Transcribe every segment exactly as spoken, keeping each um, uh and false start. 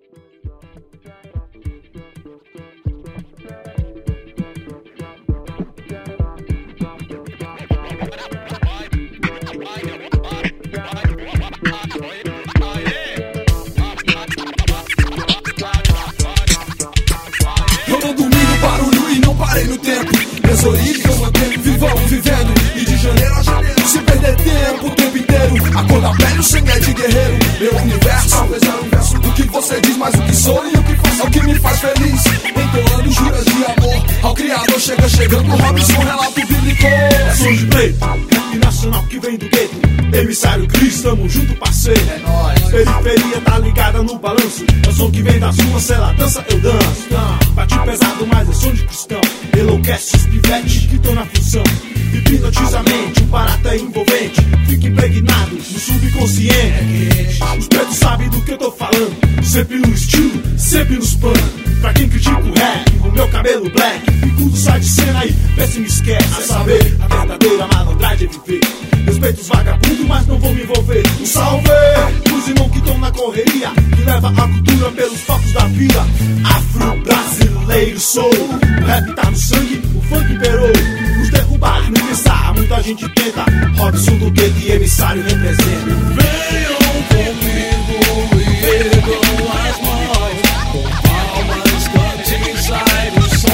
Eu não dormi no barulho e não parei no tempo. Minhas origens eu mantenho, vivão, vivendo. E de janeiro a janeiro, sem perder tempo, o tempo inteiro. A cor da pele, o sangue é de guerreiro. Meu universo, talvez é o inverso do que você diz. Mas o que sou e o que faço é o que me faz feliz. Entoando juras de amor ao Criador. Chega chegando, Robinson, relato bíblico. É som de preto, rap nacional que vem do gueto. Emissário Cris, tamo junto, parceiro. É nóis. Periferia tá ligada no balanço. É o som que vem das ruas, se ela dança, eu danço. Bate pesado, mas é som de cristão. Enlouquece os pivetes que tão na função. Hipnotiza a mente, o barato é envolvente. Fica impregnado no subconsciente. Os pretos sabem do que eu tô falando. Sempre no estilo, sempre nos panos. Pra quem critica o rap, o meu cabelo black. Picudo sai de cena e vê se me esquece. A saber, a verdadeira malandragem é viver. Respeito os vagabundos, mas não vou me envolver. Um salve pros irmãos que estão na correria, que leva a cultura pelos focos da vida. Afro-brasileiro sou. O rap tá no sangue, o funk imperou. Nos derrubar, me pensar, muita gente tenta. Robinson do Gueto e Emissário representa. Venham comigo e ergam as mãos. Com palmas, cantem, sai do som.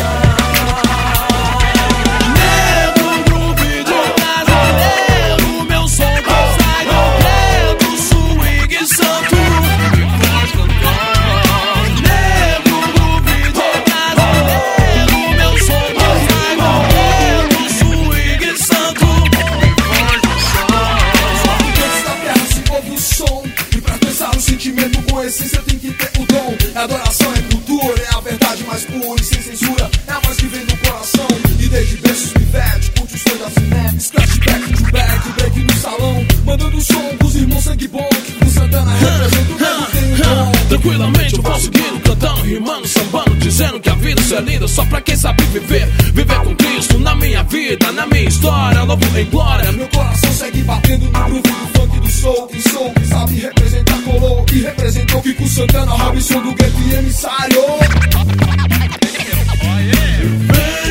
Você tem que ter o dom. Adoração é cultura, é a verdade mais pura e sem censura. É a voz que vem do coração. E desde berços pivete, curte o som da cinema. Scratch back to back, break no salão. Mandando som pros irmãos sangue bom. O Santana representa o que tem o dom. Tranquilamente eu vou seguindo, cantando, rimando, sambando, dizendo que a vida só é linda só pra quem sabe viver. Viver com Cristo na minha vida, na minha história, novo em glória. Meu coração segue batendo no groove do funk do soul. Quem sou, quem sabe representar colou. E representou que com Santana, Robinson do Gueto e Emissário.